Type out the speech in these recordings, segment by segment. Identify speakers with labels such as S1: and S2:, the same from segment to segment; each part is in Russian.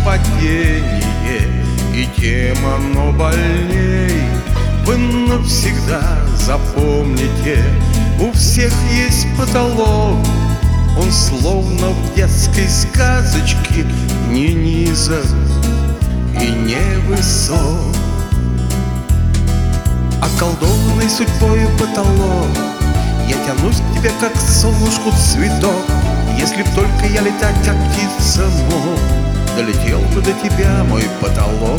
S1: падение, и тем оно больней. Вы навсегда запомните, у всех есть потолок. Он словно в детской сказочке, не низок и не высок. Околдованный судьбою потолок, я тянусь к тебе, как к солнышку цветок. Если б только я летать, как птица мог, долетел бы до тебя мой потолок.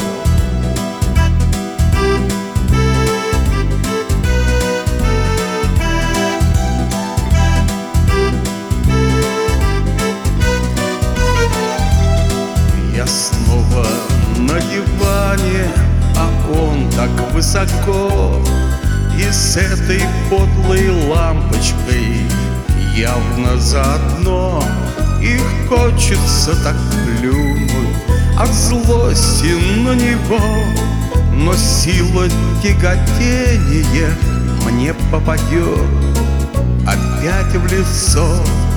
S1: Я снова на диване, а он так высоко, и с этой подлой лампочкой явно заодно. И хочется так плюнуть от злости на него, но сила тяготения мне попадет опять в лицо.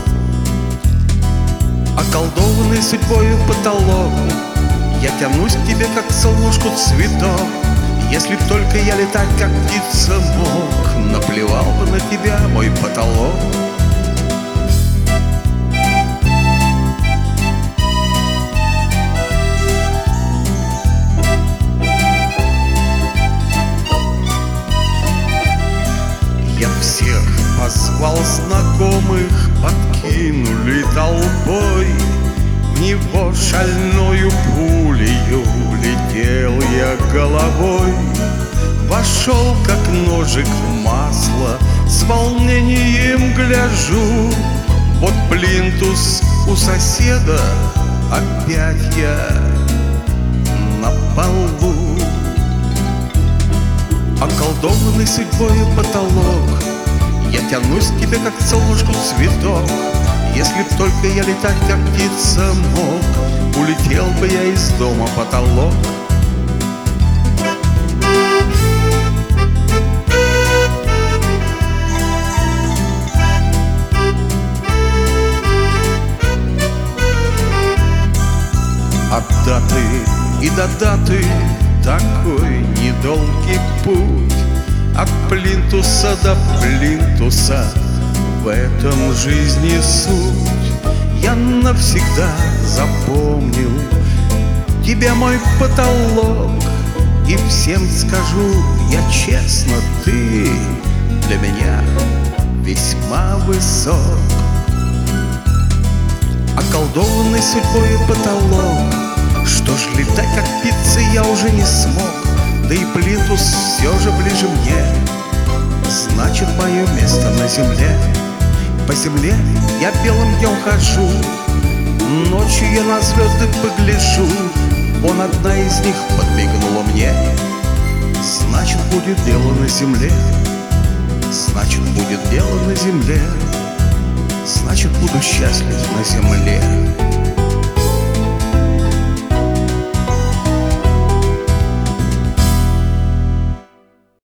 S1: Околдованный судьбою потолок, я тянусь к тебе, как к солнышку цветок. Если б только я летать, как птица мог, наплевал бы на тебя мой потолок. Я всех позвал знакомых, подкинули толпой. В него шальною пулею летел я головой. Вошел, как ножик в масло, с волнением гляжу. Вот плинтус у соседа, опять я на полу. Околдованный судьбою потолок, я тянусь к тебе, как к солнышку цветок. Если б только я летать, как птица мог, улетел бы я из дома потолок. От даты и до даты такой недолгий путь, от плинтуса до плинтуса, в этом жизни суть. Я навсегда запомнил тебя, мой потолок, и всем скажу я честно, ты для меня весьма высок. Околдованный судьбой потолок, что ж, летать как птица я уже не смог, да и плинтус все же ближе мне. Значит, мое место на земле. По земле я белым днем хожу, ночью я на звезды погляжу. Вон одна из них подмигнула мне. Значит, будет дело на земле. Значит, будет дело на земле. Значит, буду счастлив на земле.